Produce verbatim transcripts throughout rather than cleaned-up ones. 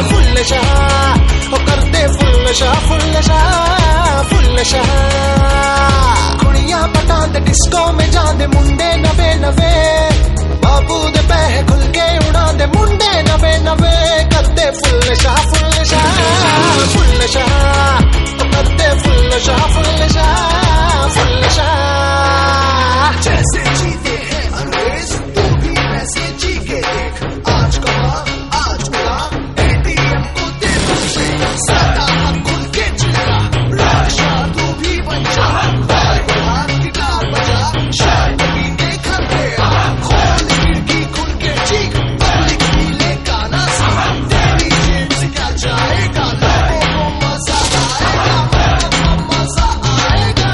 full नशा ओ करदे full नशा फुल नशा फुल नशा कुड़ियां पटांदे डिस्को में जांदे मुंडे नवे नवे बाबू दे पैहे खुल के उड़ांदे मुंडे नवे नवे करदे फुल नशा फुल नशा फुल नशा ओ करदे फुल नशा फुल नशा फुल नशा जैसे जीते हैं अंग्रेज तू भी वैसे जी के देख आज कहा आज मिला एटीएम को दे तुझे सारा हम खुल के जिला राशा तू भी बन जा बाल बढ़ा गिटार बजा शायद भी देखा गया खोल खिड़की खुल के चीख पब्लिक मिले गाना सुन तेरी जेब से क्या जाएगा लोगों को मजा आएगा मजा आएगा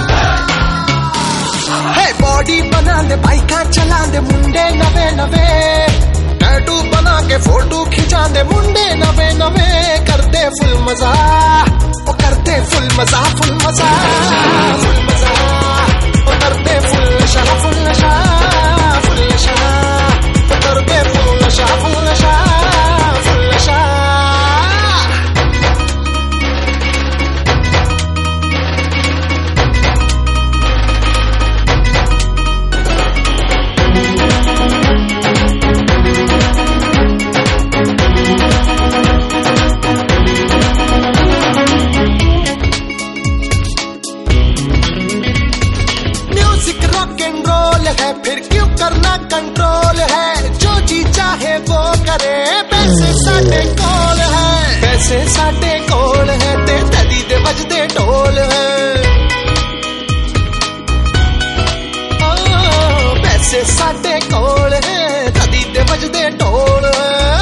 है बॉडी बना दे बाइका चला दे मुंडे नवे नवे टैटू बना के फोटो खिंचा दे मुंडे नवे नवे करते फुल मजा ओ करते फुल मजा फुल मजा फुल मजा ओ करते फुल नशा फुल नशा फुल नशा ओ करते फुल नशा फुल नशा फुल नशा है फिर क्यों करना कंट्रोल है जो जी चाहे वो करे पैसे साडे कोल है पैसे साडे कोल है ते तदी दे बजदे ढोल है ओ पैसे साडे कोल है तदी दे बजदे ढोल है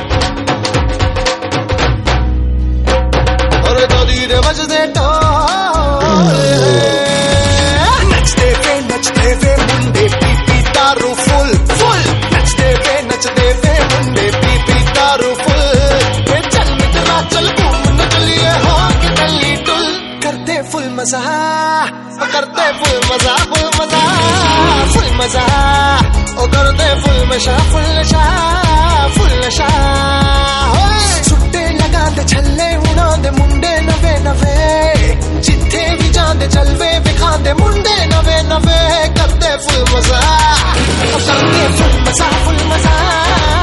और तदी दे बजदे ढोल है नचते वे नचते वे मुंडे पी पी दारू फुल फुल नचते वे नचते वे मुंडे पी पी दारू फुल वे चल मित्रा चल घूम निकलिए हो के गली टुल करते फुल मजा ओ करते फुल मजा फुल मजा फुल मजा ओ करते फुल नशा फुल नशा फुल नशा सुट्टे लगा दे छल्ले उड़ा दे मुंडे नवे नवे जिथे भी जांदे जलवे विखांदे मुंडे नवे नवे करते फुल मजा करते फुल मजा फुल मजा